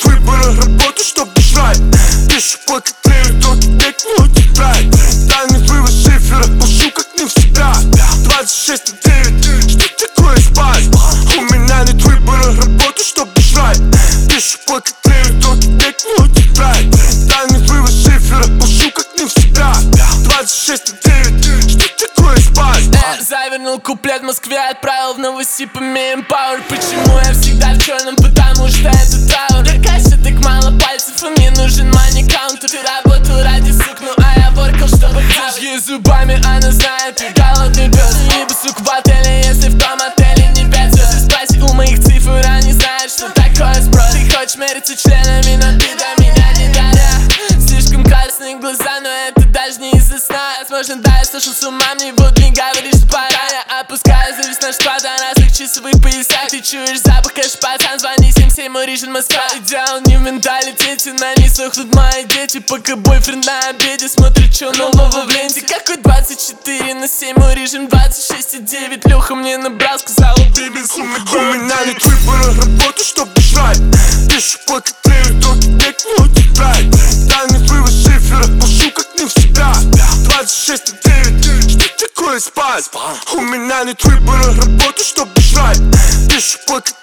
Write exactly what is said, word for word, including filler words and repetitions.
нет выбора, работу, чтоб жрать. Пишу по коктейлю, только текну тетрадь. Данный вывод шифера, пушу как не всегда. Двадцать шесть девять, что такое спать? У меня нет выбора, работу, чтоб жрать. Пишу по коктейлю, только текну тетрадь. Данный вывод шифера, пушу как не всегда. Двадцать шесть девять, что такое спать? Завернул куплет в Москве, отправил в Новосиб, имеем пауэр. Почему я всегда в черном? Потому что это траур. Для кассы так мало пальцев, и мне нужен мани-каунтер. Ты работал ради сук, ну а я воркал, чтобы хавать. Ей зубами, она знает, ты голодный пес. Не бы сук в отеле, если в том отеле не пять звезд. Спроси у моих цифр, они знают, что такое спрос. Ты хочешь мериться членами, но ты до меня не дорог. Слишком красные глаза, но это даже не из-за сна. Возможно, да, я сошел с ума, мне вот не говоришь, что пора. Я опускаю завис наш склад на разных часовых поясах. Ты чуешь запах, кэш, пацан, звони семь семь, Орижин, Москва. Идеал не в менталитете, на них сохнут мои дети. Пока бойфренд на обеде смотрит, что нового в ленте. Какой двадцать четыре на семь, Орижин, двадцать шесть и девять. Леха мне набрал, сказал, убей без У меня нет выбора, работу, чтоб жрать. Пишу по коктейлю, только текну тетрадь. Данный вывод шифера, пушу как не всегда. Двадцать шесть девять, что такое спать? У меня нет выбора, работу, чтоб жрать. Пишу по коктейлю.